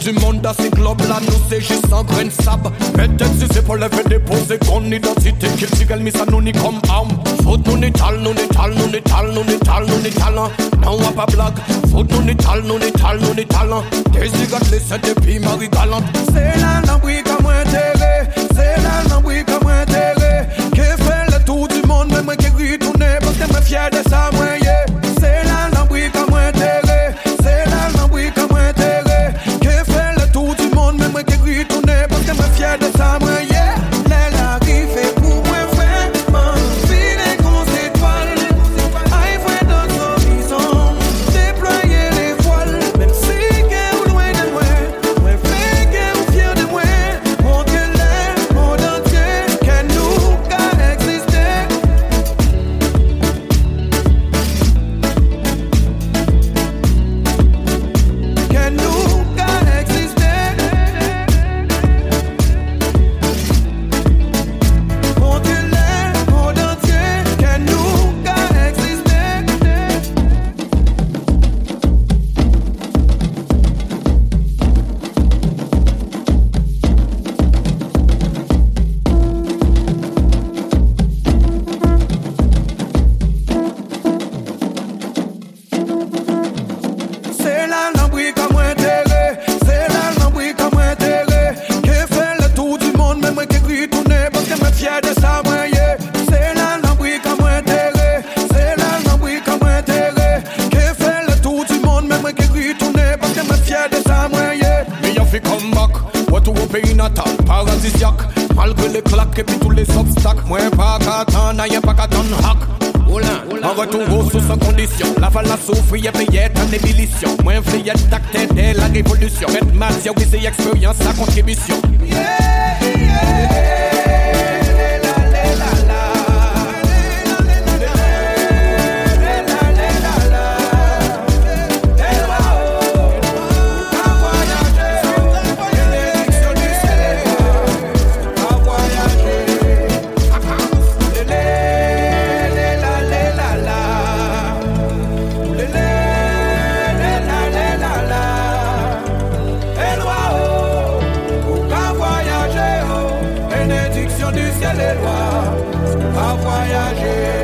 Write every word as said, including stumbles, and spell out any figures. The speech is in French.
du monde dans ces globes-là, nous c'est juste un grain de sable. Peut-être si c'est pour lever déposer qu'on identité, qu'il s'y mis ça nous ni comme arme. Faut nous n'étale, nous n'étale, nous n'étale, nous n'étale, nous n'étale. Non, on pas blague. Faut nous n'étale, nous n'étale, nous n'étale. Des zigotes laissent des pays marie galante. C'est là l'embrouille comme intérêt. C'est là l'embrouille comme intérêt. Qui fait le tour du monde, même moi qui retourne. Parce que me fier de ça, moi, yeah. C'est là l'embrouille comme intérêt. C'est là l'embrouille comme intérêt. Qui fait le tour du monde, même moi qui retourne. Parce que me fier de ça, moi, yeah. Elle arrive et pour moi, vraiment. Filer qu'on s'étoile. Aïe, vrai dans son horizon. Déployer les voiles. Même si qu'elle est loin de moi. Moi, fait qu'elle est fière de moi. Montrez-le, monde entier. Qu'elle nous a existé. Qu'elle nous a existé. Montrez-le, monde entier. Qu'elle nous a existé. C'est là l'embrouille comme intérêt. C'est là l'embrouille comme intérêt. Qui fait le tour du monde, même moi qui retourne. Parce que me fier de ça, moi, yeah. C'est là l'embrouille comme intérêt. C'est là l'embrouille comme intérêt. Qui fait le tour du monde, même moi qui retourne. Parce que me fier de ça, moi, yeah. Mais y'a fait comeback. What to au pays natal, paradisiaque. Malgré les claques et puis tous les obstacles. Moi, pas qu'à t'en, y'a pas qu'à t'en hack. En retour au sous sans condition. La val la souffre, y'a payé en ébullition. Moi, fliette d'acte de la révolution. Red Max, y'a oui, c'est expérience, sa contribution. Yeah, yeah. Du ciel et loin, à voyager.